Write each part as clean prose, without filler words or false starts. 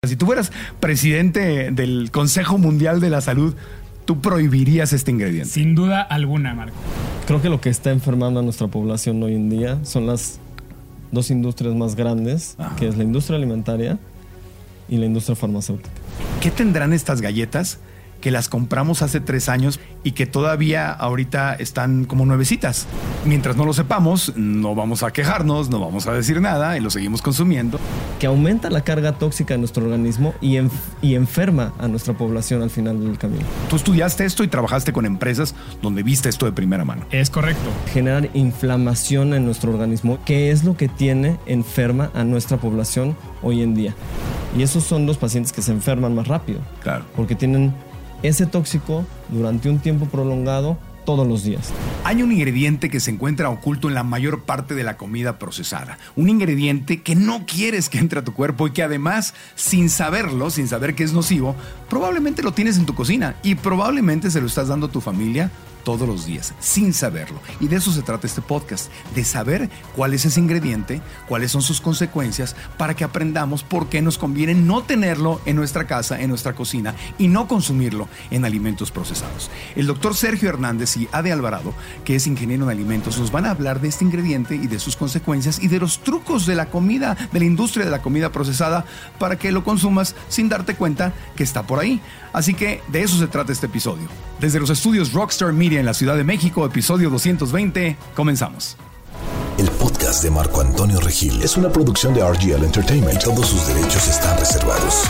Si tú fueras presidente del Consejo Mundial de la Salud, ¿tú prohibirías este ingrediente? Sin duda alguna, Marco. Creo que lo que está enfermando a nuestra población hoy en día son las dos industrias más grandes, que es la industria alimentaria y la industria farmacéutica. ¿Qué tendrán estas galletas que las compramos hace 3 años y que todavía ahorita están como nuevecitas? Mientras no lo sepamos, no vamos a quejarnos, no vamos a decir nada y lo seguimos consumiendo. Que aumenta la carga tóxica en nuestro organismo y enferma a nuestra población al final del camino. Tú estudiaste esto y trabajaste con empresas donde viste esto de primera mano. Es correcto. Generar inflamación en nuestro organismo, que es lo que tiene enferma a nuestra población hoy en día. Y esos son los pacientes que se enferman más rápido. Claro. Porque tienen ese tóxico durante un tiempo prolongado todos los días. Hay un ingrediente que se encuentra oculto en la mayor parte de la comida procesada. Un ingrediente que no quieres que entre a tu cuerpo y que además, sin saberlo, sin saber que es nocivo, probablemente lo tienes en tu cocina y probablemente se lo estás dando a tu familia todos los días, sin saberlo. Y de eso se trata este podcast, de saber cuál es ese ingrediente, cuáles son sus consecuencias, para que aprendamos por qué nos conviene no tenerlo en nuestra casa, en nuestra cocina, y no consumirlo en alimentos procesados. El doctor Sergio Hernández y Ade Alvarado, que es ingeniero en alimentos, nos van a hablar de este ingrediente y de sus consecuencias y de los trucos de la comida, de la industria de la comida procesada, para que lo consumas sin darte cuenta que está por ahí. Así que de eso se trata este episodio. Desde los estudios Rockstar Media en la Ciudad de México, episodio 220, comenzamos. El podcast de Marco Antonio Regil es una producción de RGL Entertainment y todos sus derechos están reservados.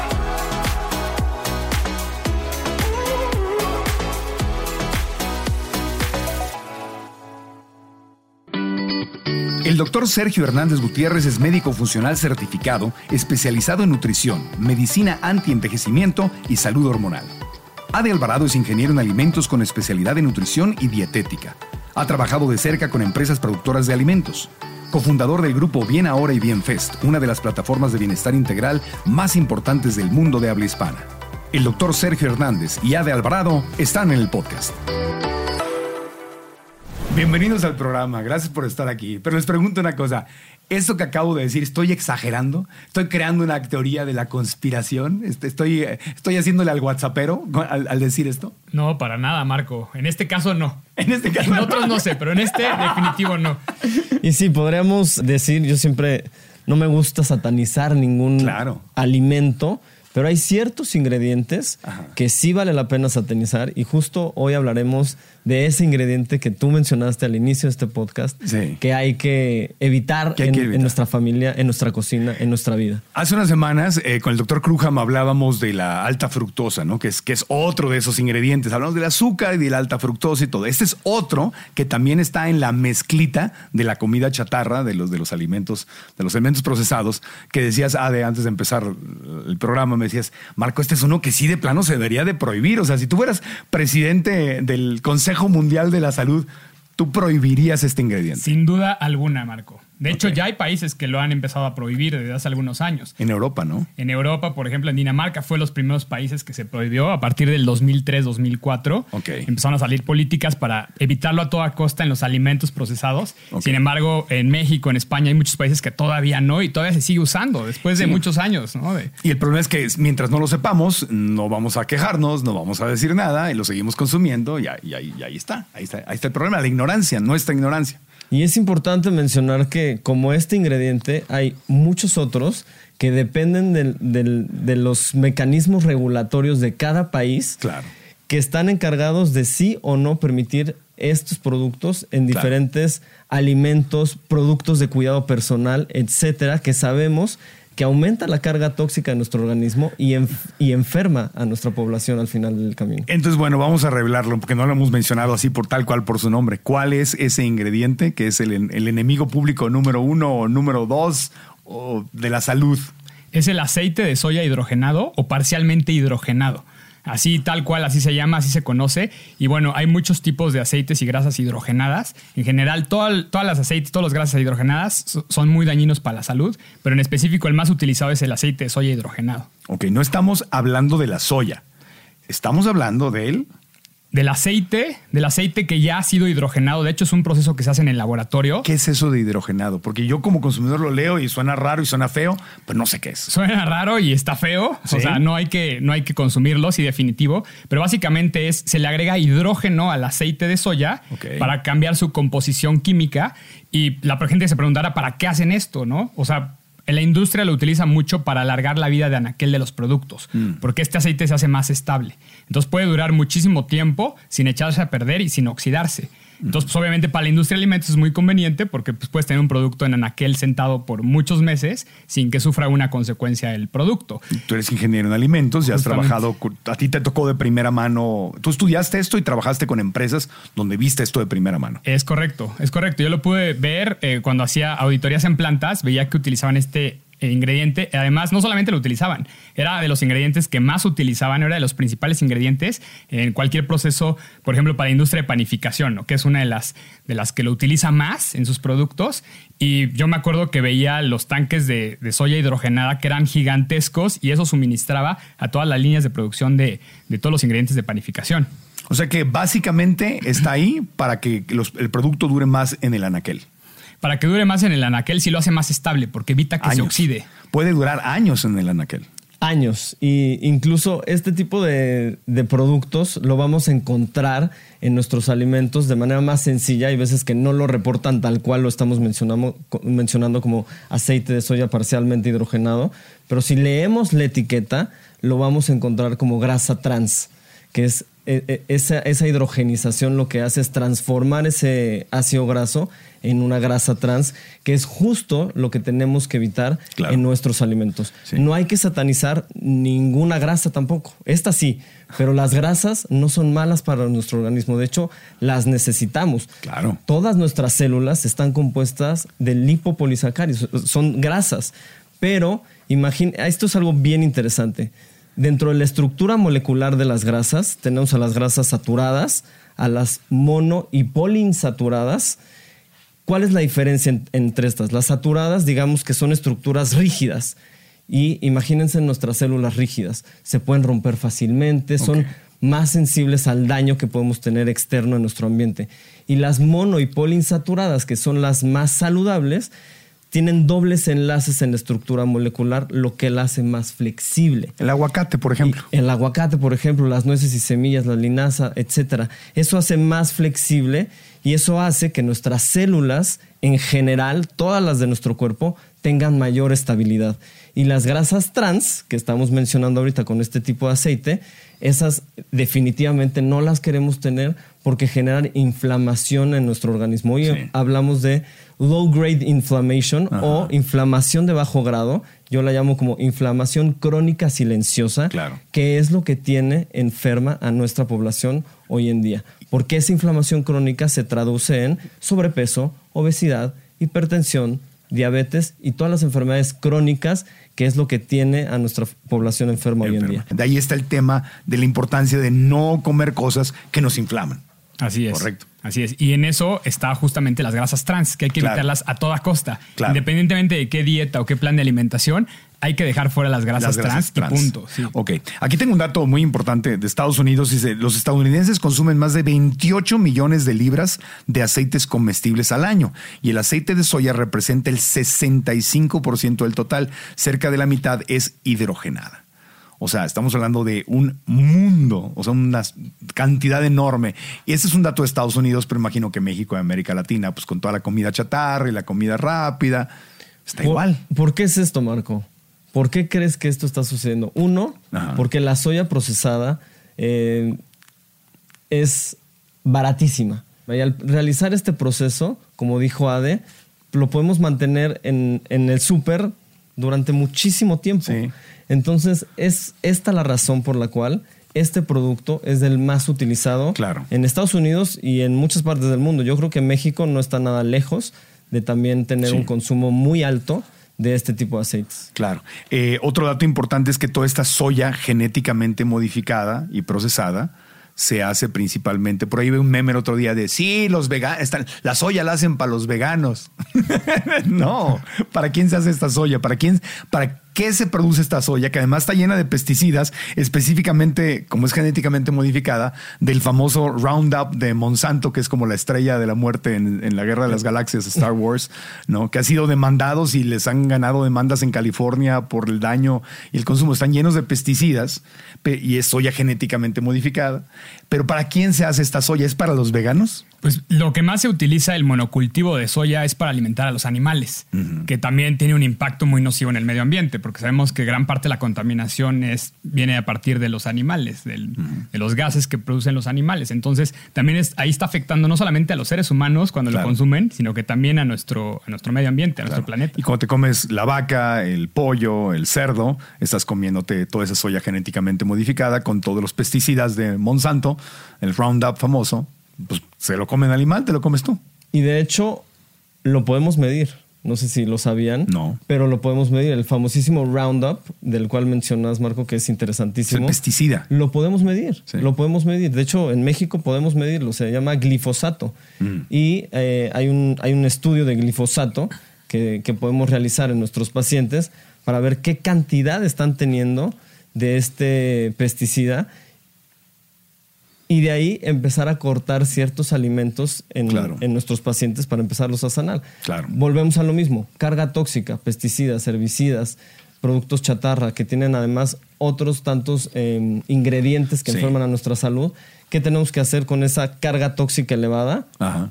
El doctor Sergio Hernández Gutiérrez es médico funcional certificado, especializado en nutrición, medicina antienvejecimiento y salud hormonal. Ade Alvarado es ingeniero en alimentos con especialidad en nutrición y dietética. Ha trabajado de cerca con empresas productoras de alimentos. Cofundador del grupo Bien Ahora y Bien Fest, una de las plataformas de bienestar integral más importantes del mundo de habla hispana. El doctor Sergio Hernández y Ade Alvarado están en el podcast. Bienvenidos al programa, gracias por estar aquí. Pero les pregunto una cosa, ¿esto que acabo de decir, estoy exagerando? ¿Estoy creando una teoría de la conspiración? ¿Estoy haciéndole al whatsappero al decir esto? No, para nada, Marco. En este caso no. En este caso en otros no sé, pero en este definitivo no. Y sí, podríamos decir, yo siempre no me gusta satanizar ningún alimento, pero hay ciertos ingredientes que sí vale la pena satanizar, y justo hoy hablaremos de ese ingrediente que tú mencionaste al inicio de este podcast, que hay que evitar en nuestra familia, en nuestra cocina, en nuestra vida. Hace unas semanas con el doctor Krugman hablábamos de la alta fructosa, ¿no? que es otro de esos ingredientes. Hablamos del azúcar y de la alta fructosa y todo. Este es otro que también está en la mezclita de la comida chatarra, de los alimentos procesados, que decías, Ade, antes de empezar el programa, me decías, Marco, este es uno que sí de plano se debería de prohibir. O sea, si tú fueras presidente del Consejo Mundial de la Salud, ¿tú prohibirías este ingrediente? Sin duda alguna, Marco. De hecho, ya hay países que lo han empezado a prohibir desde hace algunos años. En Europa, ¿no? En Europa, por ejemplo, en Dinamarca fue los primeros países que se prohibió a partir del 2003-2004. Empezaron a salir políticas para evitarlo a toda costa en los alimentos procesados. Sin embargo, en México, en España, hay muchos países que todavía no, y todavía se sigue usando después de muchos años, ¿no? Y el problema es que mientras no lo sepamos, no vamos a quejarnos, no vamos a decir nada y lo seguimos consumiendo y ahí está. Ahí está el problema, la ignorancia, nuestra ignorancia. Y es importante mencionar que como este ingrediente hay muchos otros que dependen de los mecanismos regulatorios de cada país, que están encargados de sí o no permitir estos productos en diferentes alimentos, productos de cuidado personal, etcétera, que sabemos que aumenta la carga tóxica de nuestro organismo y enferma a nuestra población al final del camino. Entonces, bueno, vamos a revelarlo porque no lo hemos mencionado así por tal cual por su nombre. ¿Cuál es ese ingrediente que es el enemigo público número 1 o número 2 de la salud? Es el aceite de soya hidrogenado o parcialmente hidrogenado. Así, tal cual, así se llama, así se conoce. Y bueno, hay muchos tipos de aceites y grasas hidrogenadas. En general, todas las aceites, todas las grasas hidrogenadas son muy dañinos para la salud, pero en específico el más utilizado es el aceite de soya hidrogenado. Ok, no estamos hablando de la soya. Estamos hablando del del aceite que ya ha sido hidrogenado. De hecho, es un proceso que se hace en el laboratorio. ¿Qué es eso de hidrogenado? Porque yo como consumidor lo leo y suena raro y suena feo, pero no sé qué es. Suena raro y está feo. ¿Sí? O sea, no hay que consumirlo, sí, definitivo. Pero básicamente se le agrega hidrógeno al aceite de soya para cambiar su composición química. Y la gente se preguntará, ¿para qué hacen esto? ¿No? O sea, en la industria lo utiliza mucho para alargar la vida de anaquel de los productos, porque este aceite se hace más estable. Entonces puede durar muchísimo tiempo sin echarse a perder y sin oxidarse. Entonces, pues, obviamente para la industria de alimentos es muy conveniente porque pues, puedes tener un producto en anaquel sentado por muchos meses sin que sufra una consecuencia del producto. Tú eres ingeniero en alimentos, ya has trabajado, a ti te tocó de primera mano. Tú estudiaste esto y trabajaste con empresas donde viste esto de primera mano. Es correcto. Yo lo pude ver cuando hacía auditorías en plantas, veía que utilizaban este ingrediente. Además, no solamente lo utilizaban, era de los ingredientes que más utilizaban, era de los principales ingredientes en cualquier proceso, por ejemplo, para la industria de panificación, ¿no? Que es una de las que lo utiliza más en sus productos. Y yo me acuerdo que veía los tanques de soya hidrogenada que eran gigantescos y eso suministraba a todas las líneas de producción de todos los ingredientes de panificación. O sea que básicamente está ahí para que el producto dure más en el anaquel. Para que dure más en el anaquel, sí lo hace más estable porque evita que se oxide. Puede durar años en el anaquel. Años. Y incluso este tipo de productos lo vamos a encontrar en nuestros alimentos de manera más sencilla. Hay veces que no lo reportan tal cual lo estamos mencionando como aceite de soya parcialmente hidrogenado. Pero si leemos la etiqueta, lo vamos a encontrar como grasa trans, que es esa hidrogenización lo que hace es transformar ese ácido graso en una grasa trans, que es justo lo que tenemos que evitar en nuestros alimentos. Sí. No hay que satanizar ninguna grasa tampoco. Esta sí, pero las grasas no son malas para nuestro organismo. De hecho, las necesitamos. Claro. Todas nuestras células están compuestas de lipopolisacáridos, son grasas. Pero esto es algo bien interesante. Dentro de la estructura molecular de las grasas, tenemos a las grasas saturadas, a las mono y poliinsaturadas. ¿Cuál es la diferencia entre estas? Las saturadas, digamos que son estructuras rígidas. Y imagínense nuestras células rígidas. Se pueden romper fácilmente, son más sensibles al daño que podemos tener externo en nuestro ambiente. Y las mono y poliinsaturadas, que son las más saludables, tienen dobles enlaces en la estructura molecular, lo que la hace más flexible. El aguacate, por ejemplo. El aguacate, por ejemplo, las nueces y semillas, la linaza, etcétera. Eso hace más flexible y eso hace que nuestras células, en general, todas las de nuestro cuerpo, tengan mayor estabilidad. Y las grasas trans, que estamos mencionando ahorita con este tipo de aceite, esas definitivamente no las queremos tener porque generan inflamación en nuestro organismo. Hoy hablamos de low grade inflammation o inflamación de bajo grado. Yo la llamo como inflamación crónica silenciosa, que es lo que tiene enferma a nuestra población hoy en día. Porque esa inflamación crónica se traduce en sobrepeso, obesidad, hipertensión, diabetes y todas las enfermedades crónicas, que es lo que tiene a nuestra población enferma hoy en día. De ahí está el tema de la importancia de no comer cosas que nos inflaman. Así es. Correcto. Así es. Y en eso está justamente las grasas trans, que hay que evitarlas a toda costa. Independientemente de qué dieta o qué plan de alimentación, hay que dejar fuera las grasas trans y punto. Sí. Ok. Aquí tengo un dato muy importante de Estados Unidos. Dice, los estadounidenses consumen más de 28 millones de libras de aceites comestibles al año. Y el aceite de soya representa el 65% del total. Cerca de la mitad es hidrogenada. O sea, estamos hablando de un mundo, o sea, una cantidad enorme. Y ese es un dato de Estados Unidos, pero imagino que México y América Latina, pues con toda la comida chatarra y la comida rápida, está igual. ¿Por qué es esto, Marco? ¿Por qué crees que esto está sucediendo? Uno, porque la soya procesada es baratísima. Y al realizar este proceso, como dijo Ade, lo podemos mantener en el súper durante muchísimo tiempo. Sí. Entonces, es esta la razón por la cual este producto es el más utilizado en Estados Unidos y en muchas partes del mundo. Yo creo que México no está nada lejos de también tener un consumo muy alto de este tipo de aceites. Claro. Otro dato importante es que toda esta soya genéticamente modificada y procesada se hace principalmente, por ahí vi un meme el otro día de los veganos, la soya la hacen para los veganos. No, ¿para quién se hace esta soya? ¿Para ¿qué se produce esta soya? Que además está llena de pesticidas, específicamente, como es genéticamente modificada, del famoso Roundup de Monsanto, que es como la estrella de la muerte en la Guerra de las Galaxias, Star Wars, ¿no? Que ha sido demandados y les han ganado demandas en California por el daño y el consumo. Están llenos de pesticidas y es soya genéticamente modificada. Pero ¿para quién se hace esta soya? ¿Es para los veganos? Pues lo que más se utiliza el monocultivo de soya es para alimentar a los animales, que también tiene un impacto muy nocivo en el medio ambiente, porque sabemos que gran parte de la contaminación viene a partir de los animales, de los gases que producen los animales. Entonces, también ahí está afectando no solamente a los seres humanos cuando lo consumen, sino que también a nuestro medio ambiente, a nuestro planeta. Y cuando te comes la vaca, el pollo, el cerdo, estás comiéndote toda esa soya genéticamente modificada con todos los pesticidas de Monsanto, el Roundup famoso. Pues se lo come el animal, te lo comes tú. Y de hecho, lo podemos medir. No sé si lo sabían. No. Pero lo podemos medir. El famosísimo Roundup, del cual mencionas, Marco, que es interesantísimo. Es el pesticida. Lo podemos medir. Sí. Lo podemos medir. De hecho, en México podemos medirlo. Se llama glifosato. Y hay un estudio de glifosato que podemos realizar en nuestros pacientes para ver qué cantidad están teniendo de este pesticida. Y de ahí empezar a cortar ciertos alimentos en nuestros pacientes para empezarlos a sanar. Claro. Volvemos a lo mismo. Carga tóxica, pesticidas, herbicidas, productos chatarra, que tienen además otros tantos ingredientes que enferman a nuestra salud. ¿Qué tenemos que hacer con esa carga tóxica elevada? Ajá.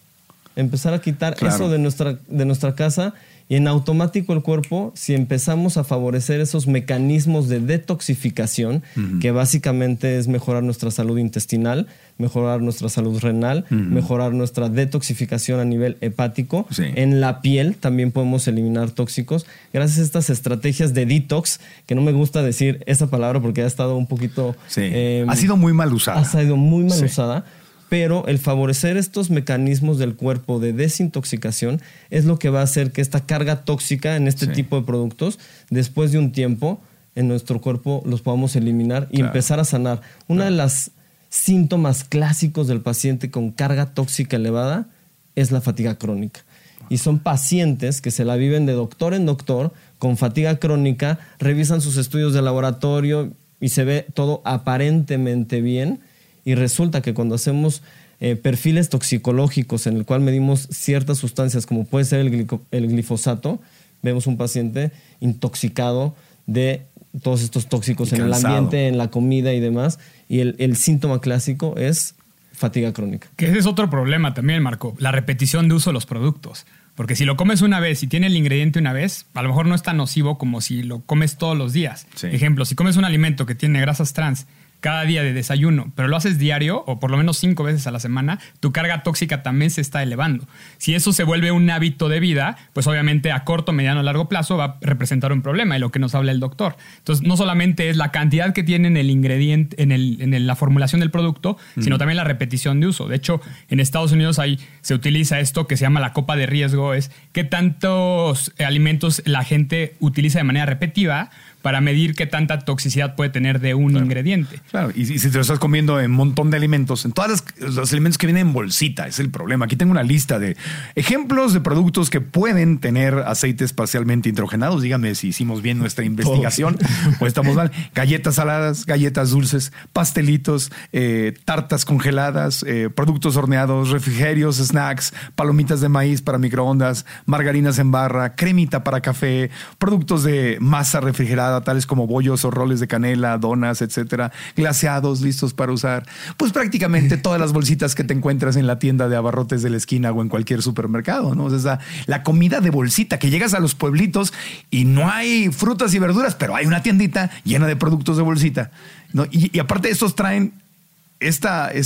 Empezar a quitar eso de nuestra casa. Y en automático el cuerpo, si empezamos a favorecer esos mecanismos de detoxificación, que básicamente es mejorar nuestra salud intestinal, mejorar nuestra salud renal, mejorar nuestra detoxificación a nivel hepático. Sí. En la piel también podemos eliminar tóxicos. Gracias a estas estrategias de detox, que no me gusta decir esa palabra porque ha estado un poquito... ha sido muy mal usada. Ha sido muy mal usada. Pero el favorecer estos mecanismos del cuerpo de desintoxicación es lo que va a hacer que esta carga tóxica en este tipo de productos, después de un tiempo, en nuestro cuerpo los podamos eliminar y empezar a sanar. Una de las síntomas clásicos del paciente con carga tóxica elevada es la fatiga crónica. Y son pacientes que se la viven de doctor en doctor con fatiga crónica, revisan sus estudios de laboratorio y se ve todo aparentemente bien. Y resulta que cuando hacemos perfiles toxicológicos en el cual medimos ciertas sustancias, como puede ser el glifosato, vemos un paciente intoxicado de todos estos tóxicos en el ambiente, en la comida y demás. Y el síntoma clásico es fatiga crónica. Que ese es otro problema también, Marco, la repetición de uso de los productos. Porque si lo comes una vez y tiene el ingrediente una vez, a lo mejor no es tan nocivo como si lo comes todos los días. Sí. Ejemplo, si comes un alimento que tiene grasas trans cada día de desayuno, pero lo haces diario o por lo menos 5 veces a la semana, tu carga tóxica también se está elevando. Si eso se vuelve un hábito de vida, pues obviamente a corto, mediano, largo plazo va a representar un problema, y lo que nos habla el doctor. Entonces, no solamente es la cantidad que tiene en el ingrediente, en la formulación del producto, sino también la repetición de uso. De hecho, en Estados Unidos se utiliza esto que se llama la copa de riesgo, es qué tantos alimentos la gente utiliza de manera repetitiva para medir qué tanta toxicidad puede tener de un ingrediente. Claro, y si te lo estás comiendo en un montón de alimentos, en todos los alimentos que vienen en bolsita, es el problema. Aquí tengo una lista de ejemplos de productos que pueden tener aceites parcialmente hidrogenados. Dígame si hicimos bien nuestra investigación o estamos mal. Galletas saladas, galletas dulces, pastelitos, tartas congeladas, productos horneados, refrigerios, snacks, palomitas de maíz para microondas, margarinas en barra, cremita para café, productos de masa refrigerada, tales como bollos o roles de canela, donas, etcétera, glaseados listos para usar. Pues prácticamente todas las bolsitas que te encuentras en la tienda de abarrotes de la esquina o en cualquier supermercado, ¿no? O sea, la comida de bolsita, que llegas a los pueblitos y no hay frutas y verduras, pero hay una tiendita llena de productos de bolsita, ¿no? Y aparte estos traen este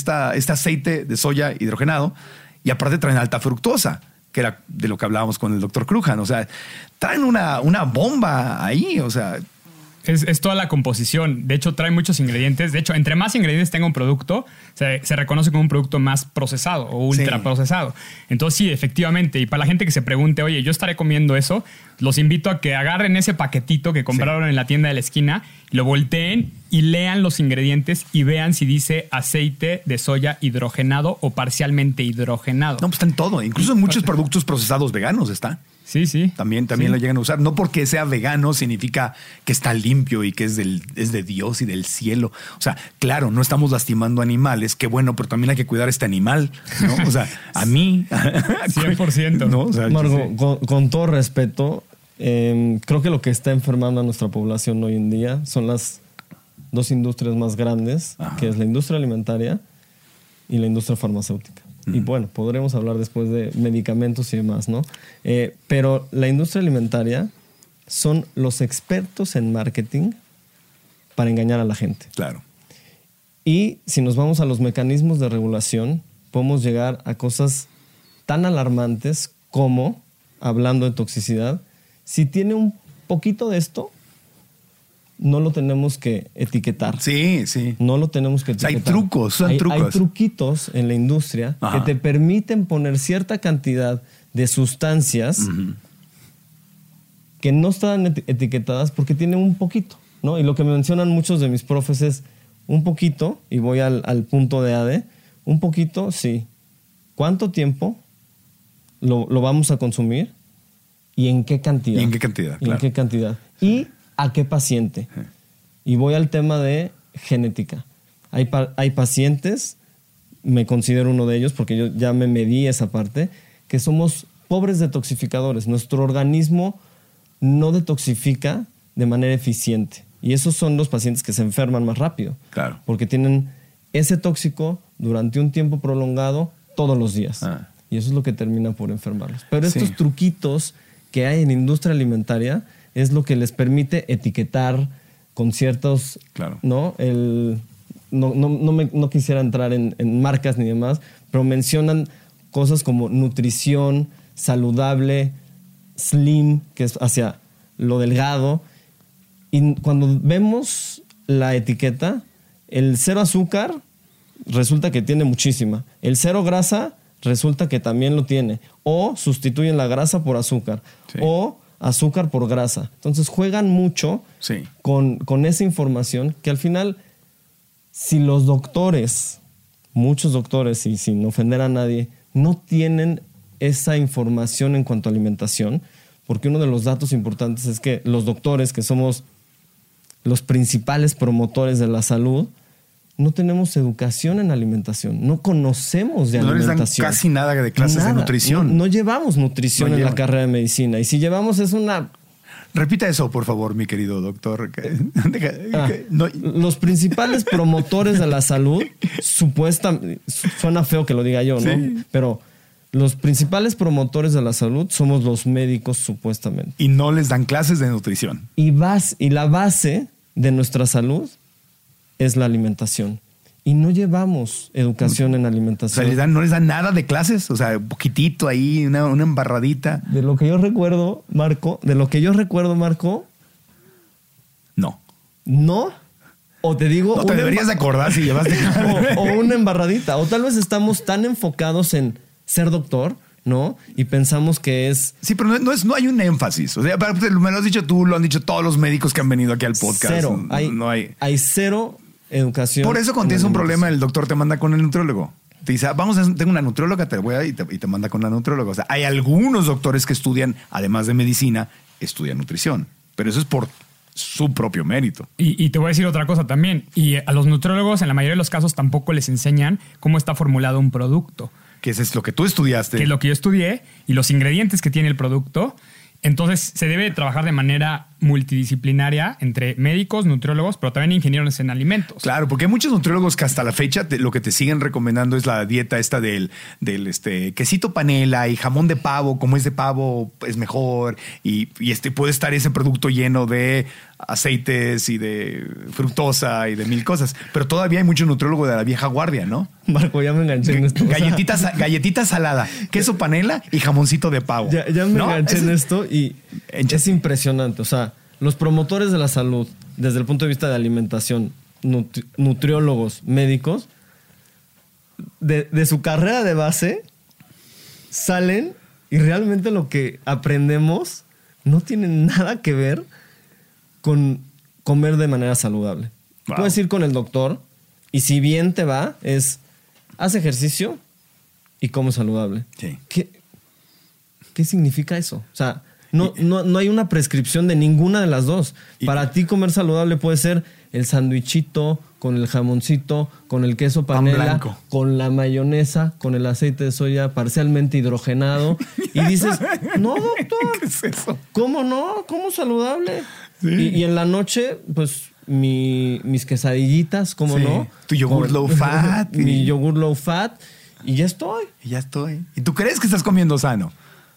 aceite de soya hidrogenado, y aparte traen alta fructosa, que era de lo que hablábamos con el doctor Crujan. O sea, traen una bomba ahí, o sea... Es toda la composición. De hecho, trae muchos ingredientes. De hecho, entre más ingredientes tenga un producto, se reconoce como un producto más procesado o ultra procesado. Entonces, sí, efectivamente. Y para la gente que se pregunte, oye, yo estaré comiendo eso, los invito a que agarren ese paquetito que compraron en la tienda de la esquina, lo volteen y lean los ingredientes y vean si dice aceite de soya hidrogenado o parcialmente hidrogenado. No, pues está en todo. Incluso en muchos productos procesados veganos está. Sí. También lo llegan a usar. No porque sea vegano significa que está limpio y que es de Dios y del cielo. O sea, claro, no estamos lastimando animales, qué bueno, pero también hay que cuidar a este animal, ¿no? O sea, a mí... 100%. ¿no? O sea, Marco, con todo respeto, creo que lo que está enfermando a nuestra población hoy en día son las dos industrias más grandes, que es la industria alimentaria y la industria farmacéutica. Y bueno, podremos hablar después de medicamentos y demás, ¿no? Pero la industria alimentaria son los expertos en marketing para engañar a la gente. Claro. Y si nos vamos a los mecanismos de regulación, podemos llegar a cosas tan alarmantes como, hablando de toxicidad, si tiene un poquito de esto, no lo tenemos que etiquetar. Sí. No lo tenemos que etiquetar. Hay trucos, hay truquitos en la industria que te permiten poner cierta cantidad de sustancias que no están etiquetadas porque tienen un poquito, ¿no? Y lo que me mencionan muchos de mis profes es un poquito, y voy al punto de AD, un poquito, sí. ¿Cuánto tiempo lo vamos a consumir? ¿Y en qué cantidad? Claro. ¿Y a qué paciente? Y voy al tema de genética. Hay pacientes, me considero uno de ellos porque yo ya me medí esa parte, que somos pobres detoxificadores. Nuestro organismo no detoxifica de manera eficiente. Y esos son los pacientes que se enferman más rápido. Claro. Porque tienen ese tóxico durante un tiempo prolongado todos los días. Y eso es lo que termina por enfermarlos. Pero estos truquitos que hay en la industria alimentaria es lo que les permite etiquetar con ciertos... Claro. ¿no? No quisiera entrar en marcas ni demás, pero mencionan cosas como nutrición, saludable, slim, que es hacia lo delgado. Y cuando vemos la etiqueta, el 0 azúcar resulta que tiene muchísima. El 0 grasa resulta que también lo tiene. O sustituyen la grasa por azúcar. Sí. O azúcar por grasa. Entonces juegan mucho con esa información que al final, si los doctores, muchos doctores, y sin ofender a nadie, no tienen esa información en cuanto a alimentación, porque uno de los datos importantes es que los doctores, que somos los principales promotores de la salud, no tenemos educación en alimentación, no conocemos de alimentación. No les dan casi nada de clases de nutrición. No llevamos nutrición en la carrera de medicina. Y si llevamos es una... Repita eso, por favor, mi querido doctor. Los principales promotores de la salud, supuestamente, suena feo que lo diga yo, ¿no? Sí. Pero los principales promotores de la salud somos los médicos, supuestamente. Y no les dan clases de nutrición. Y la base de nuestra salud es la alimentación. Y no llevamos educación en alimentación. O sea, no les dan nada de clases. O sea, un poquitito ahí, una embarradita. De lo que yo recuerdo, Marco. No. ¿No? O te digo... No te deberías de acordar si llevaste... o una embarradita. O tal vez estamos tan enfocados en ser doctor, ¿no? Y pensamos que es... Sí, pero no hay un énfasis. O sea, me lo has dicho tú, lo han dicho todos los médicos que han venido aquí al podcast. Cero. Hay cero educación. Por eso cuando tienes un problema, el doctor te manda con el nutriólogo. Te dice, tengo una nutrióloga, y te manda con la nutrióloga. O sea, hay algunos doctores que estudian, además de medicina, estudian nutrición. Pero eso es por su propio mérito. Y te voy a decir otra cosa también. Y a los nutriólogos, en la mayoría de los casos, tampoco les enseñan cómo está formulado un producto. Que es lo que tú estudiaste. Que es lo que yo estudié y los ingredientes que tiene el producto. Entonces, se debe trabajar de manera multidisciplinaria entre médicos, nutriólogos, pero también ingenieros en alimentos. Claro, porque hay muchos nutriólogos que hasta la fecha lo que te siguen recomendando es la dieta esta del quesito panela y jamón de pavo. Como es de pavo, es mejor. Y puede estar ese producto lleno de aceites y de fructosa y de mil cosas. Pero todavía hay mucho nutriólogo de la vieja guardia, ¿no? Marco, ya me enganché en esto. Galletita salada, queso panela y jamoncito de pavo. Ya me enganché en esto y es impresionante. O sea, los promotores de la salud, desde el punto de vista de alimentación, nutriólogos, médicos, de su carrera de base, salen y realmente lo que aprendemos no tiene nada que ver con comer de manera saludable. Wow. Puedes ir con el doctor y si bien te va, haz ejercicio y come saludable. Sí. ¿qué significa eso? O sea, no hay una prescripción de ninguna de las dos. Para ti comer saludable puede ser el sandwichito con el jamoncito, con el queso panela, con la mayonesa, con el aceite de soya parcialmente hidrogenado. Y dices, no, doctor, ¿qué es eso? ¿Cómo no? ¿Cómo saludable? Sí. Y en la noche, pues, mis quesadillitas, ¿cómo no? Tu yogur low fat. Mi yogur low fat. Y ya estoy. ¿Y tú crees que estás comiendo sano?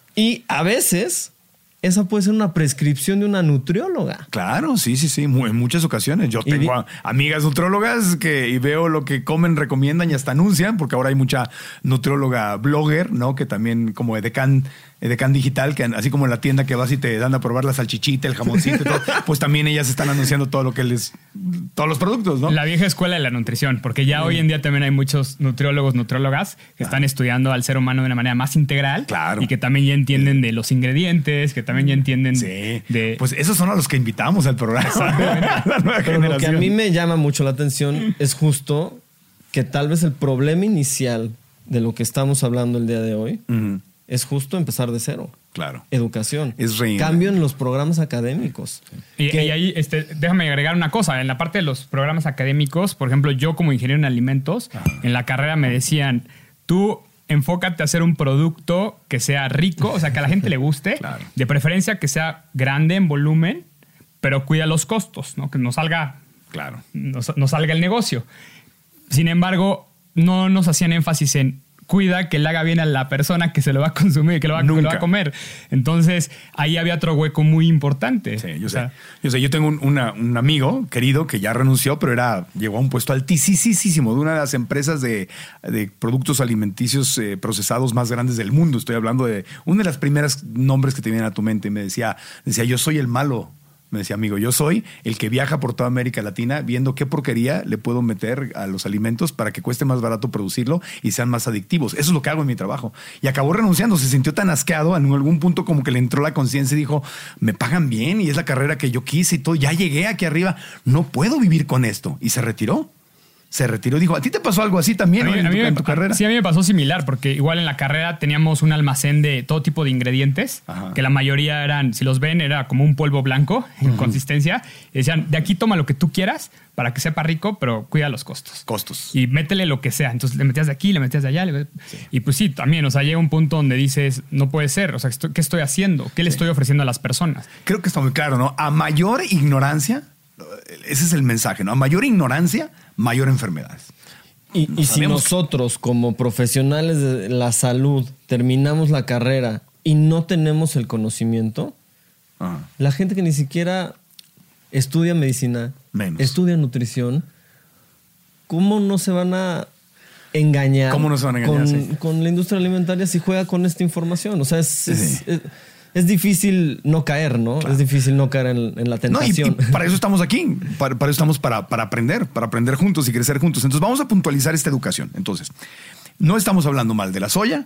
Y a veces esa puede ser una prescripción de una nutrióloga. Claro, sí. En muchas ocasiones. Yo tengo amigas nutriólogas y veo lo que comen, recomiendan y hasta anuncian, porque ahora hay mucha nutrióloga blogger, ¿no? Que también como Edecán Digital, que así como en la tienda que vas y te dan a probar la salchichita, el jamoncito y todo, pues también ellas están anunciando todo lo que todos los productos, ¿no? La vieja escuela de la nutrición, porque ya hoy en día también hay muchos nutriólogas que están estudiando al ser humano de una manera más integral. Claro. Y que también ya entienden de los ingredientes, que también ya entienden de... Pues esos son a los que invitamos al programa. La nueva Pero generación. lo que a mí me llama mucho la atención es justo que tal vez el problema inicial de lo que estamos hablando el día de hoy es justo empezar de cero. Claro. Educación. Es cambio en los programas académicos. Y ahí, déjame agregar una cosa. En la parte de los programas académicos, por ejemplo, yo como ingeniero en alimentos, en la carrera me decían, tú enfócate a hacer un producto que sea rico, o sea, que a la gente le guste, Claro. de preferencia que sea grande en volumen, pero cuida los costos, ¿no? Que no salga, Claro. no salga el negocio. Sin embargo, no nos hacían énfasis en cuida que le haga bien a la persona que se lo va a consumir, que lo va a comer. Entonces, ahí había otro hueco muy importante. Sí, yo sé. Yo tengo un amigo querido que ya renunció, pero llegó a un puesto altísimo de una de las empresas de productos alimenticios procesados más grandes del mundo. Estoy hablando de una de las primeras nombres que te vienen a tu mente. Y me decía, yo soy el malo. Me decía, amigo, yo soy el que viaja por toda América Latina viendo qué porquería le puedo meter a los alimentos para que cueste más barato producirlo y sean más adictivos. Eso es lo que hago en mi trabajo. Y acabó renunciando. Se sintió tan asqueado. En algún punto como que le entró la conciencia y dijo, me pagan bien y es la carrera que yo quise y todo. Ya llegué aquí arriba. No puedo vivir con esto. Y se retiró. Dijo, ¿a ti te pasó algo así también en tu carrera? Sí, a mí me pasó similar, porque igual en la carrera teníamos un almacén de todo tipo de ingredientes, que la mayoría eran, si los ven, era como un polvo blanco en consistencia. Y decían, de aquí toma lo que tú quieras para que sepa rico, pero cuida los costos. Y métele lo que sea. Entonces le metías de aquí, le metías de allá. Y pues sí, también, o sea, llega un punto donde dices, no puede ser. O sea, ¿qué estoy haciendo? ¿Qué le estoy ofreciendo a las personas? Creo que está muy claro, ¿no? A mayor ignorancia, ese es el mensaje, ¿no? A mayor ignorancia, mayor enfermedades. Y si nosotros como profesionales de la salud terminamos la carrera y no tenemos el conocimiento, la gente que ni siquiera estudia medicina, estudia nutrición, ¿cómo no se van a engañar, con la industria alimentaria si juega con esta información? O sea, es difícil no caer, ¿no? Claro. Es difícil no caer en la tentación. No, y para eso estamos aquí. Para eso estamos para aprender juntos y crecer juntos. Entonces vamos a puntualizar esta educación. Entonces, no estamos hablando mal de la soya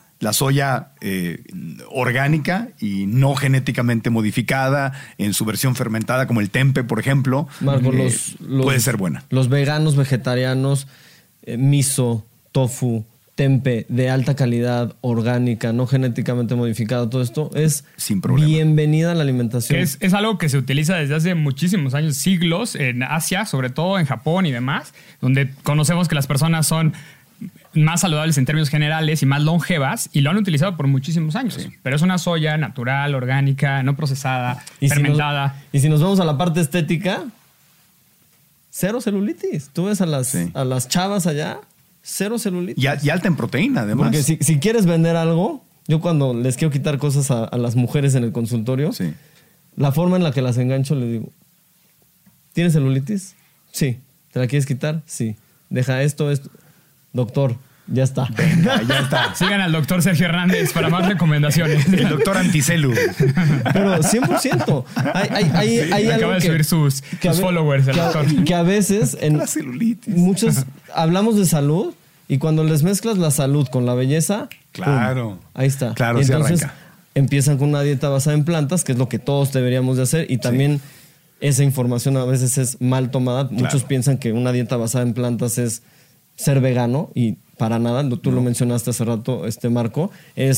orgánica y no genéticamente modificada en su versión fermentada, como el tempe, por ejemplo. Marco, puede ser buena. Los veganos, vegetarianos, miso, tofu, tempe de alta calidad, orgánica, no genéticamente modificado, todo esto es sin problema. Bienvenida a la alimentación. Es algo que se utiliza desde hace muchísimos años, siglos, en Asia, sobre todo en Japón y demás, donde conocemos que las personas son más saludables en términos generales y más longevas, y lo han utilizado por muchísimos años. Sí. Pero es una soya natural, orgánica, no procesada, fermentada. Y si nos vamos a la parte estética, cero celulitis. Tú ves a las chavas allá, cero celulitis. Y alta en proteína, además. Porque si quieres vender algo, yo cuando les quiero quitar cosas a las mujeres en el consultorio, la forma en la que las engancho, les digo, ¿tienes celulitis? Sí. ¿Te la quieres quitar? Sí. Deja esto. Doctor, ya está. Venga, ya está. Sigan al doctor Sergio Hernández para más recomendaciones. El doctor Anticelu. Pero 100%. Hay acaba de subir sus followers, el doctor. Que a veces la celulitis. Muchos hablamos de salud y cuando les mezclas la salud con la belleza, claro. ¡pum! Ahí está. Claro, entonces empiezan con una dieta basada en plantas, que es lo que todos deberíamos de hacer, y también esa información a veces es mal tomada. Claro. Muchos piensan que una dieta basada en plantas es ser vegano y para nada, tú lo mencionaste hace rato, Marco, es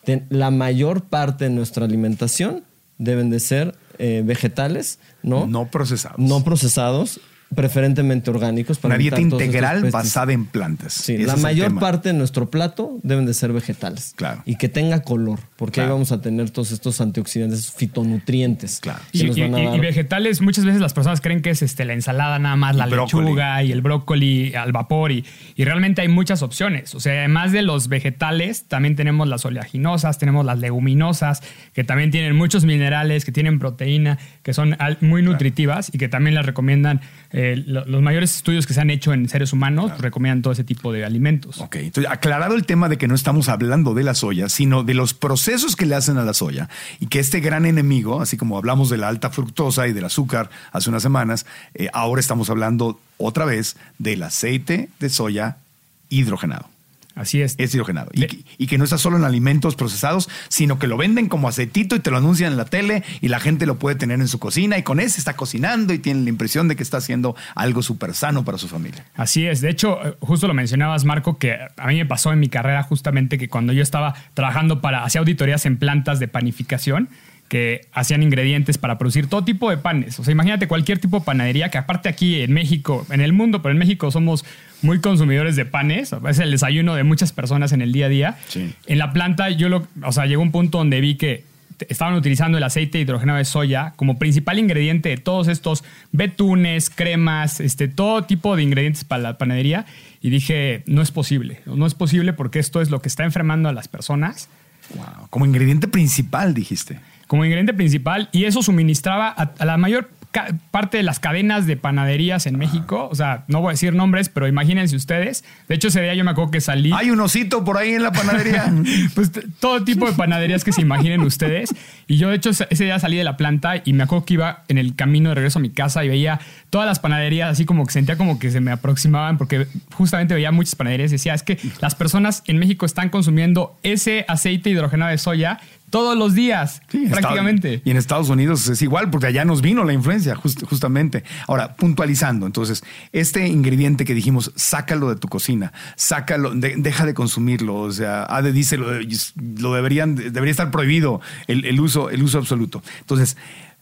la mayor parte de nuestra alimentación deben de ser vegetales, ¿no? No procesados. No procesados, preferentemente orgánicos. Para una dieta integral basada basada en plantas. Sí, la mayor parte de nuestro plato deben de ser vegetales. Claro. Y que tenga color, porque claro. ahí vamos a tener todos estos antioxidantes, fitonutrientes. Claro. Y vegetales, muchas veces las personas creen que es la ensalada nada más, la lechuga y el brócoli al vapor y realmente hay muchas opciones. O sea, además de los vegetales, también tenemos las oleaginosas, tenemos las leguminosas, que también tienen muchos minerales, que tienen proteína, que son muy nutritivas y que también las recomiendan. Los mayores estudios que se han hecho en seres humanos recomiendan todo ese tipo de alimentos. Ok, entonces aclarado el tema de que no estamos hablando de la soya, sino de los procesos que le hacen a la soya y que este gran enemigo, así como hablamos de la alta fructosa y del azúcar hace unas semanas, ahora estamos hablando otra vez del aceite de soya hidrogenado. Así es. Es hidrogenado. Y que no está solo en alimentos procesados, sino que lo venden como aceitito y te lo anuncian en la tele y la gente lo puede tener en su cocina y con ese está cocinando y tiene la impresión de que está haciendo algo súper sano para su familia. Así es. De hecho, justo lo mencionabas, Marco, que a mí me pasó en mi carrera justamente que cuando yo estaba trabajando hacía auditorías en plantas de panificación que hacían ingredientes para producir todo tipo de panes. O sea, imagínate cualquier tipo de panadería, que aparte aquí en México, en el mundo, pero en México somos muy consumidores de panes. Es el desayuno de muchas personas en el día a día. Sí. En la planta llegó un punto donde vi que estaban utilizando el aceite hidrogenado de soya como principal ingrediente de todos estos betunes, cremas, todo tipo de ingredientes para la panadería. Y dije, no es posible. No es posible porque esto es lo que está enfermando a las personas. Wow. Como ingrediente principal, dijiste. Como ingrediente principal, y eso suministraba a la mayor parte de las cadenas de panaderías en México. O sea, no voy a decir nombres, pero imagínense ustedes. De hecho, ese día yo me acuerdo que salí. ¿Hay un osito por ahí en la panadería? Pues todo tipo de panaderías que se imaginen ustedes. Y yo, de hecho, ese día salí de la planta y me acuerdo que iba en el camino de regreso a mi casa y veía todas las panaderías, así como que sentía como que se me aproximaban, porque justamente veía muchas panaderías y decía, es que las personas en México están consumiendo ese aceite hidrogenado de soya todos los días, sí, prácticamente. Y en Estados Unidos es igual, porque allá nos vino la influencia, justamente. Ahora, puntualizando, entonces, este ingrediente que dijimos, sácalo de tu cocina, sácalo, deja de consumirlo. O sea, ADE dice, debería estar prohibido el uso absoluto. Entonces,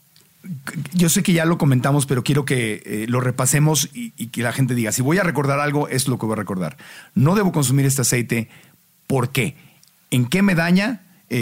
yo sé que ya lo comentamos, pero quiero que lo repasemos y que la gente diga, si voy a recordar algo, es lo que voy a recordar. No debo consumir este aceite. ¿Por qué? ¿En qué me daña?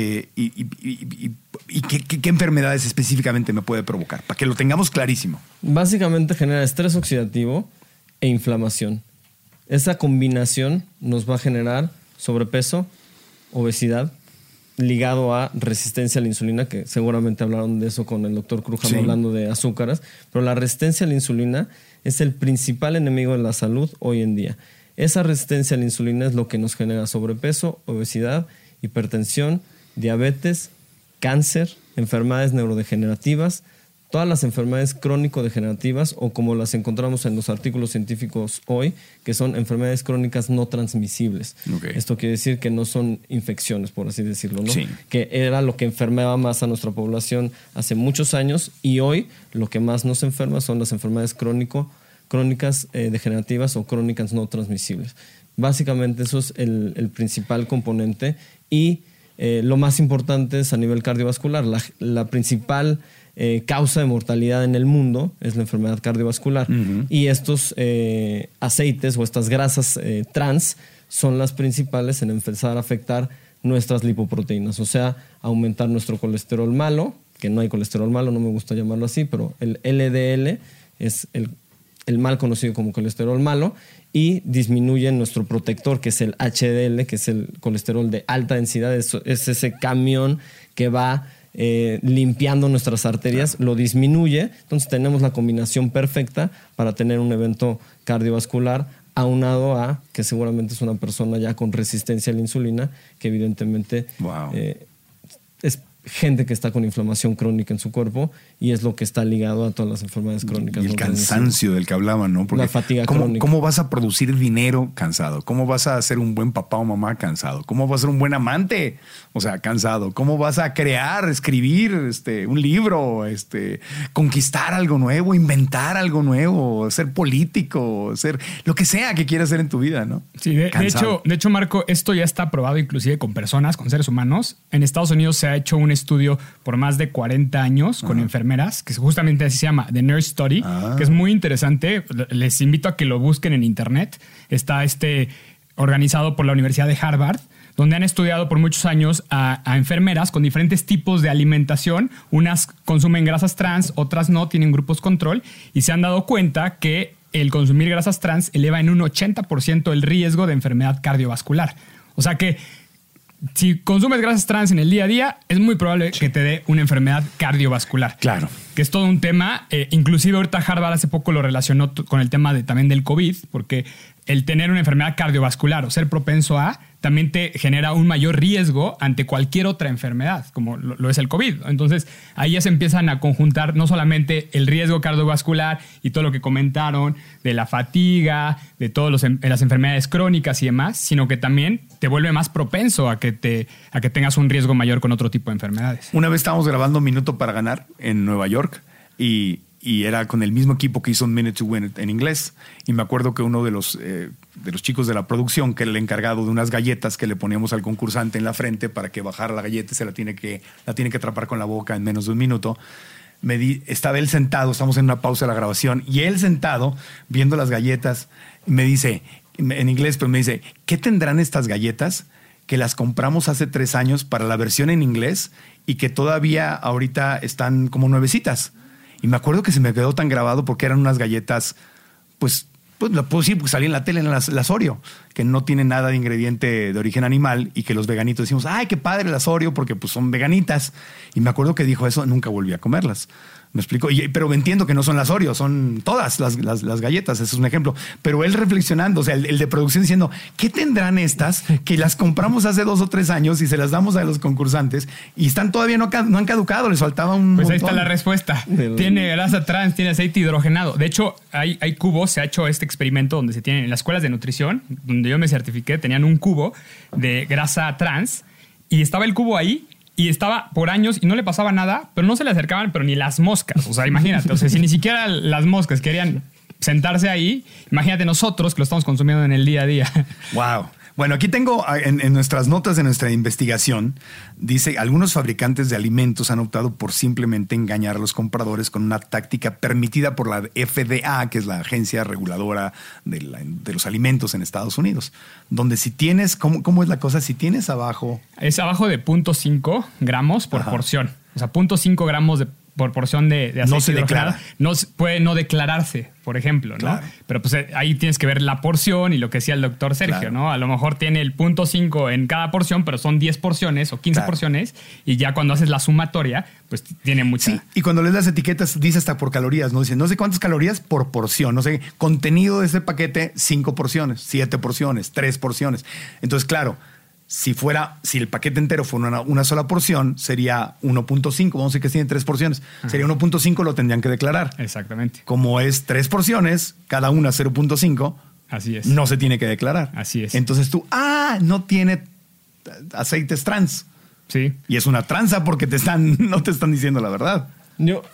Y qué enfermedades específicamente me puede provocar, para que lo tengamos clarísimo. Básicamente genera estrés oxidativo e inflamación. Esa combinación nos va a generar sobrepeso, obesidad, ligado a resistencia a la insulina, que seguramente hablaron de eso con el doctor Crujano, sí, hablando de azúcares, pero la resistencia a la insulina es el principal enemigo de la salud hoy en día. Esa resistencia a la insulina es lo que nos genera sobrepeso, obesidad, hipertensión, diabetes, cáncer, enfermedades neurodegenerativas, todas las enfermedades crónico-degenerativas o como las encontramos en los artículos científicos hoy, que son enfermedades crónicas no transmisibles. Okay. Esto quiere decir que no son infecciones, por así decirlo, ¿no? Sí. Que era lo que enfermaba más a nuestra población hace muchos años y hoy lo que más nos enferma son las enfermedades crónicas degenerativas o crónicas no transmisibles. Básicamente eso es el principal componente y lo más importante es a nivel cardiovascular. La principal causa de mortalidad en el mundo es la enfermedad cardiovascular. Uh-huh. Y estos aceites o estas grasas trans son las principales en empezar a afectar nuestras lipoproteínas, o sea, aumentar nuestro colesterol malo, que no hay colesterol malo, no me gusta llamarlo así, pero el LDL es el mal conocido como colesterol malo, y disminuye nuestro protector, que es el HDL, que es el colesterol de alta densidad, es ese camión que va limpiando nuestras arterias, claro, lo disminuye. Entonces tenemos la combinación perfecta para tener un evento cardiovascular aunado a que seguramente es una persona ya con resistencia a la insulina, que evidentemente wow, es gente que está con inflamación crónica en su cuerpo y es lo que está ligado a todas las enfermedades crónicas. Y el cansancio del que hablaban, ¿no? Porque la fatiga crónica. ¿Cómo vas a producir dinero cansado? ¿Cómo vas a ser un buen papá o mamá cansado? ¿Cómo vas a ser un buen amante? O sea, cansado. ¿Cómo vas a crear, escribir un libro, conquistar algo nuevo, inventar algo nuevo, ser político, ser lo que sea que quieras hacer en tu vida, ¿no? Sí, de hecho, Marco, esto ya está probado inclusive con personas, con seres humanos. En Estados Unidos se ha hecho un estudio por más de 40 años con enfermeras, que justamente así se llama The Nurse Study, que es muy interesante. Les invito a que lo busquen en internet. Está organizado por la Universidad de Harvard, donde han estudiado por muchos años a enfermeras con diferentes tipos de alimentación. Unas consumen grasas trans, otras no, tienen grupos control, y se han dado cuenta que el consumir grasas trans eleva en un 80% el riesgo de enfermedad cardiovascular. O sea que si consumes grasas trans en el día a día, es muy probable que te dé una enfermedad cardiovascular. Claro. Que es todo un tema. Inclusive ahorita Harvard hace poco lo relacionó con el tema también del COVID, porque el tener una enfermedad cardiovascular o ser propenso a también te genera un mayor riesgo ante cualquier otra enfermedad, como lo es el COVID. Entonces, ahí ya se empiezan a conjuntar no solamente el riesgo cardiovascular y todo lo que comentaron de la fatiga, de todas las enfermedades crónicas y demás, sino que también te vuelve más propenso a que tengas un riesgo mayor con otro tipo de enfermedades. Una vez estábamos grabando Minuto para Ganar en Nueva York y era con el mismo equipo que hizo un Minute to Win en inglés. Y me acuerdo que uno de los chicos de la producción, que era el encargado de unas galletas que le poníamos al concursante en la frente para que bajara la galleta y se la tiene que atrapar con la boca en menos de un minuto, estaba él sentado, estamos en una pausa de la grabación, y él sentado viendo las galletas, me dice, en inglés, pero me dice, ¿qué tendrán estas galletas que las compramos hace 3 años para la versión en inglés y que todavía ahorita están como nuevecitas? Y me acuerdo que se me quedó tan grabado porque eran unas galletas, pues la puedo decir porque salí en la tele, en las Oreo, que no tienen nada de ingrediente de origen animal y que los veganitos decimos, ¡ay, qué padre las Oreo! Porque pues son veganitas. Y me acuerdo que dijo eso, nunca volví a comerlas. ¿Me explico? Pero entiendo que no son las Oreo, son todas las galletas, ese es un ejemplo. Pero él reflexionando, o sea, el de producción diciendo, ¿qué tendrán estas que las compramos hace 2 o 3 años y se las damos a los concursantes y están todavía no han caducado, les faltaba un montón? Ahí está la respuesta. Tiene grasa trans, tiene aceite hidrogenado. De hecho, hay cubos, se ha hecho este experimento donde se tienen en las escuelas de nutrición, donde yo me certifiqué, tenían un cubo de grasa trans y estaba el cubo ahí. Y estaba por años y no le pasaba nada, pero no se le acercaban, pero ni las moscas. O sea, imagínate, o sea, si ni siquiera las moscas querían sentarse ahí, imagínate nosotros que lo estamos consumiendo en el día a día. Wow. Bueno, aquí tengo en nuestras notas de nuestra investigación, dice, algunos fabricantes de alimentos han optado por simplemente engañar a los compradores con una táctica permitida por la FDA, que es la agencia reguladora de los alimentos en Estados Unidos, donde si tienes, ¿cómo es la cosa? Si tienes abajo... Es abajo de 0.5 gramos por porción. O sea, 0.5 gramos por porción de aceite no se hidrogenado. declara. Puede no declararse, por ejemplo, ¿no? Claro. Pero pues ahí tienes que ver la porción y lo que decía el doctor Sergio, Claro. ¿no? A lo mejor tiene el 0.5 en cada porción, pero son 10 porciones o 15 Claro. porciones y ya cuando haces la sumatoria, pues tiene mucha... Sí, y cuando lees las etiquetas dice hasta por calorías, ¿no? Dice no sé cuántas calorías por porción, no sé, contenido de ese paquete, 5 porciones, 7 porciones, 3 porciones. Entonces, claro, si el paquete entero fuera una sola porción, sería 1.5. Vamos a decir que tiene 3 porciones. Ajá. Sería 1.5, lo tendrían que declarar. Exactamente. Como es 3 porciones, cada una 0.5, así es. No se tiene que declarar. Así es. Entonces tú, no tiene aceites trans. Sí. Y es una tranza porque no te están diciendo la verdad. Yo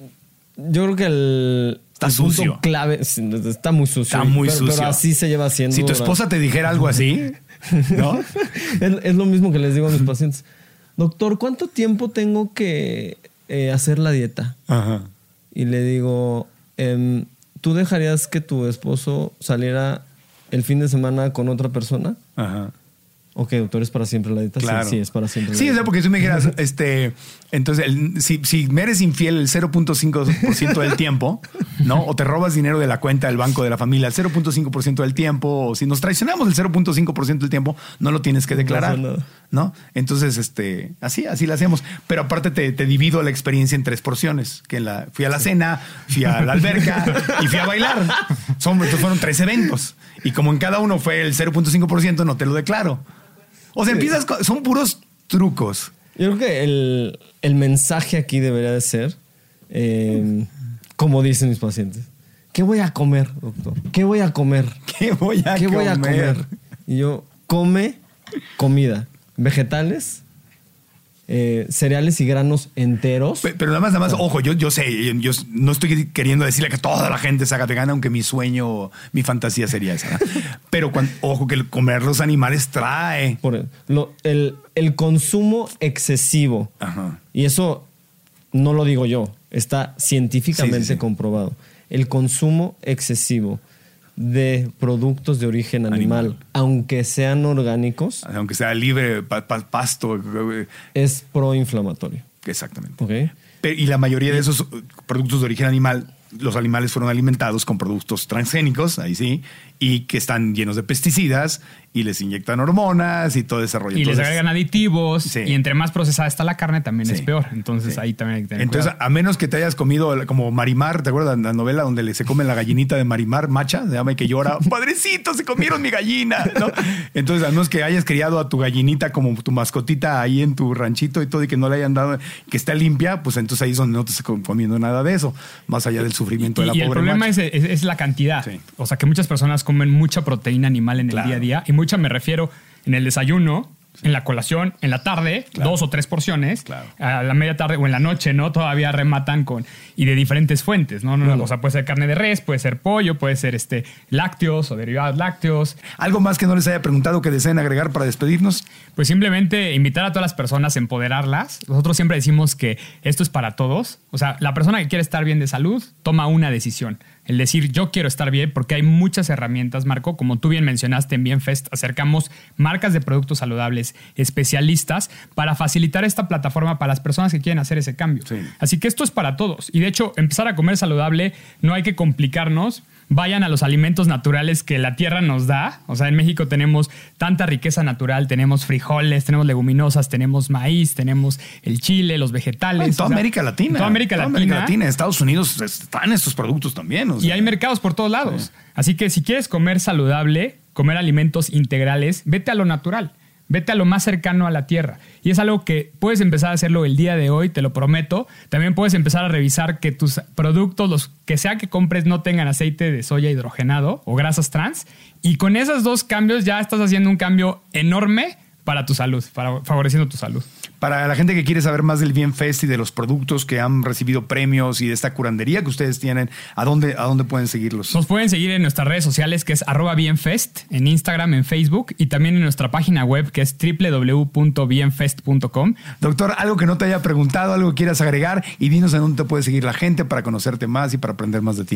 creo que está sucio. Punto clave está muy sucio. Está muy sucio. Pero así se lleva haciendo. Si tu esposa te dijera algo así, ¿no? Es lo mismo que les digo a mis pacientes. Doctor, ¿cuánto tiempo tengo que hacer la dieta? Ajá. Y le digo, ¿tú dejarías que tu esposo saliera el fin de semana con otra persona? Ajá. Ok, doctor, ¿es para siempre la dieta? Claro. Sí, es para siempre. Sí, o sea, porque si tú me dijeras, entonces, si me eres infiel el 0.5% del tiempo, ¿no? O te robas dinero de la cuenta del banco de la familia el 0.5% del tiempo, o si nos traicionamos el 0.5% del tiempo, no lo tienes que declarar, ¿no? Entonces, así lo hacemos. Pero aparte te divido la experiencia en 3 porciones, que fui a la cena, fui a la alberca y fui a bailar. Entonces fueron 3 eventos. Y como en cada uno fue el 0.5%, no te lo declaro. O sea, son puros trucos Yo creo que el mensaje aquí debería de ser, como dicen mis pacientes, ¿qué voy a comer, doctor? ¿Qué voy a comer? ¿Qué voy a comer? Y yo, come comida, vegetales, cereales y granos enteros. Pero nada más, ojo, yo sé, yo no estoy queriendo decirle que toda la gente se haga vegana, aunque mi sueño, mi fantasía sería esa. Pero ojo, que el comer los animales trae. El consumo excesivo, ajá, y eso no lo digo yo, está científicamente comprobado. El consumo excesivo de productos de origen animal, aunque sean orgánicos, aunque sea libre, pasto, es proinflamatorio. Exactamente. ¿Okay? Y la mayoría de esos productos de origen animal, los animales fueron alimentados con productos transgénicos, ahí sí, y que están llenos de pesticidas y les inyectan hormonas y todo ese rollo. Y les agregan aditivos, sí, y entre más procesada está la carne también sí, es peor. Entonces sí, ahí también hay que tener Entonces, cuidado. a menos que te hayas comido como Marimar, ¿te acuerdas la novela donde se come la gallinita de Marimar, Macha? Se llama y que llora, padrecito, se comieron mi gallina, ¿no? Entonces, a menos que hayas criado a tu gallinita como tu mascotita ahí en tu ranchito y todo, y que no le hayan dado, que está limpia, pues entonces ahí es donde no te estás comiendo nada de eso, más allá del sufrimiento de la pobre el problema Macha. es la cantidad. Sí. O sea, que muchas personas comen mucha proteína animal en el día a día, y mucha me refiero en el desayuno, en la colación, en la tarde, 2 o 3 porciones, a la media tarde o en la noche, ¿no? Todavía rematan y de diferentes fuentes, ¿no? O sea, puede ser carne de res, puede ser pollo, puede ser lácteos o derivados lácteos. ¿Algo más que no les haya preguntado que deseen agregar para despedirnos? Pues simplemente invitar a todas las personas a empoderarlas. Nosotros siempre decimos que esto es para todos. O sea, la persona que quiere estar bien de salud toma una decisión. El decir yo quiero estar bien, porque hay muchas herramientas, Marco. Como tú bien mencionaste en Bienfest, acercamos marcas de productos saludables, especialistas, para facilitar esta plataforma para las personas que quieren hacer ese cambio. Sí. Así que esto es para todos. Y de hecho, empezar a comer saludable, no hay que complicarnos. Vayan a los alimentos naturales que la tierra nos da. O sea, en México tenemos tanta riqueza natural. Tenemos frijoles, tenemos leguminosas, tenemos maíz, tenemos el chile, los vegetales. En toda América Latina. En toda América Latina. En Estados Unidos están estos productos también. O sea. Y hay mercados por todos lados. Sí. Así que si quieres comer saludable, comer alimentos integrales, vete a lo natural. Vete a lo más cercano a la tierra. Y es algo que puedes empezar a hacerlo el día de hoy, te lo prometo. También puedes empezar a revisar que tus productos, los que sea que compres, no tengan aceite de soya hidrogenado o grasas trans. Y con esos 2 cambios ya estás haciendo un cambio enorme para tu salud, favoreciendo tu salud. Para la gente que quiere saber más del Bienfest y de los productos que han recibido premios y de esta curandería que ustedes tienen, ¿a dónde pueden seguirlos? Nos pueden seguir en nuestras redes sociales, que es @bienfest, en Instagram, en Facebook, y también en nuestra página web, que es www.bienfest.com. Doctor, algo que no te haya preguntado, algo que quieras agregar, y dinos en dónde te puede seguir la gente para conocerte más y para aprender más de ti.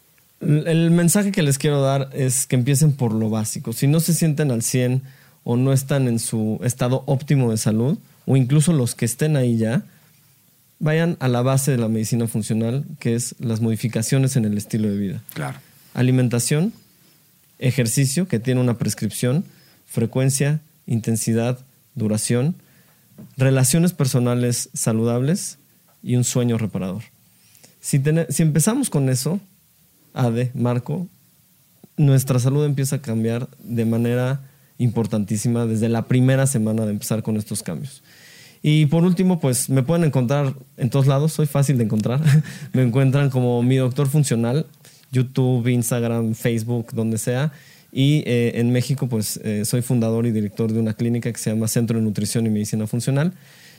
El mensaje que les quiero dar es que empiecen por lo básico. Si no se sienten al 100 o no están en su estado óptimo de salud, o incluso los que estén ahí ya, vayan a la base de la medicina funcional, que es las modificaciones en el estilo de vida. Claro. Alimentación, ejercicio, que tiene una prescripción, frecuencia, intensidad, duración, relaciones personales saludables y un sueño reparador. Si empezamos con eso, Ade, Marco, nuestra salud empieza a cambiar de manera importantísima desde la primera semana de empezar con estos cambios. Y por último, pues me pueden encontrar en todos lados, soy fácil de encontrar. Me encuentran como Mi Doctor Funcional, YouTube, Instagram, Facebook, donde sea. Y en México, pues soy fundador y director de una clínica que se llama Centro de Nutrición y Medicina Funcional.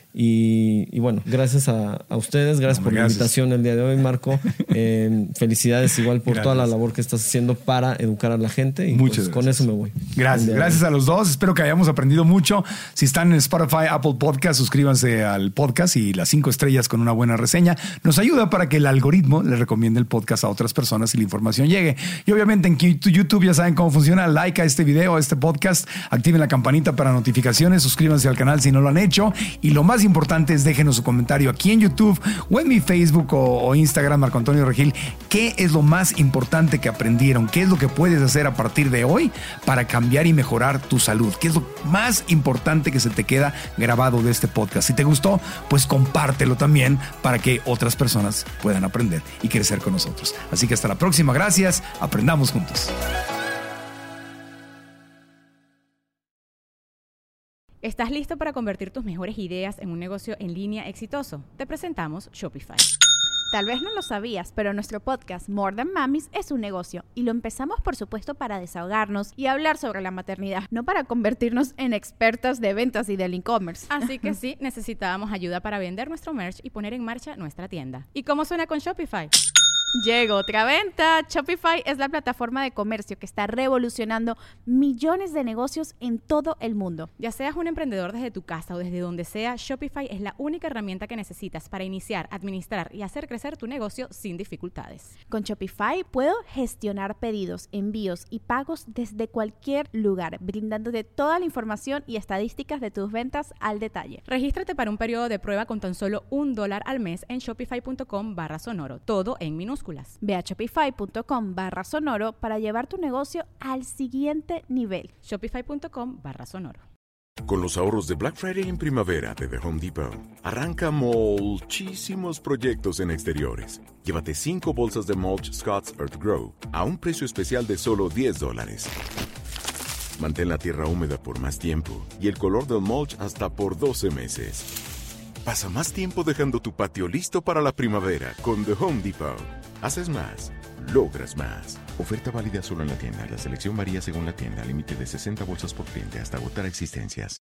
Y bueno, gracias a ustedes, gracias por la invitación el día de hoy, Marco. Felicidades igual por toda la labor que estás haciendo para educar a la gente. Y muchas pues, con eso me voy. Gracias a los dos. Espero que hayamos aprendido mucho. Si están en Spotify, Apple Podcast, suscríbanse al podcast y las 5 estrellas con una buena reseña. Nos ayuda para que el algoritmo le recomiende el podcast a otras personas y la información llegue. Y obviamente en YouTube ya saben cómo funciona. Like a este video, a este podcast. Activen la campanita para notificaciones. Suscríbanse al canal si no lo han hecho. Y lo más importante es déjenos su comentario aquí en YouTube o en mi Facebook o Instagram, Marco Antonio Regil. ¿Qué es lo más importante que aprendieron? ¿Qué es lo que puedes hacer a partir de hoy para cambiar y mejorar tu salud? ¿Qué es lo más importante que se te queda grabado de este podcast? Si te gustó, pues compártelo también para que otras personas puedan aprender y crecer con nosotros. Así que hasta la próxima. Gracias. Aprendamos juntos. ¿Estás listo para convertir tus mejores ideas en un negocio en línea exitoso? Te presentamos Shopify. Tal vez no lo sabías, pero nuestro podcast More Than Mamis es un negocio y lo empezamos por supuesto para desahogarnos y hablar sobre la maternidad, no para convertirnos en expertas de ventas y del e-commerce. Así que sí, necesitábamos ayuda para vender nuestro merch y poner en marcha nuestra tienda. ¿Y cómo suena con Shopify? Llegó otra venta. Shopify es la plataforma de comercio que está revolucionando millones de negocios en todo el mundo. Ya seas un emprendedor desde tu casa o desde donde sea, Shopify es la única herramienta que necesitas para iniciar, administrar y hacer crecer tu negocio sin dificultades. Con Shopify puedo gestionar pedidos, envíos y pagos desde cualquier lugar, brindándote toda la información y estadísticas de tus ventas al detalle. Regístrate para un periodo de prueba con tan solo $1 al mes en shopify.com/sonoro, todo en minúsculas. Ve a shopify.com/sonoro para llevar tu negocio al siguiente nivel. Shopify.com/sonoro. Con los ahorros de Black Friday en primavera de The Home Depot, arranca muchísimos proyectos en exteriores. Llévate 5 bolsas de mulch Scott's Earth Grow a un precio especial de solo $10. Mantén la tierra húmeda por más tiempo y el color del mulch hasta por 12 meses. Pasa más tiempo dejando tu patio listo para la primavera con The Home Depot. Haces más, logras más. Oferta válida solo en la tienda. La selección varía según la tienda. Límite de 60 bolsas por cliente hasta agotar existencias.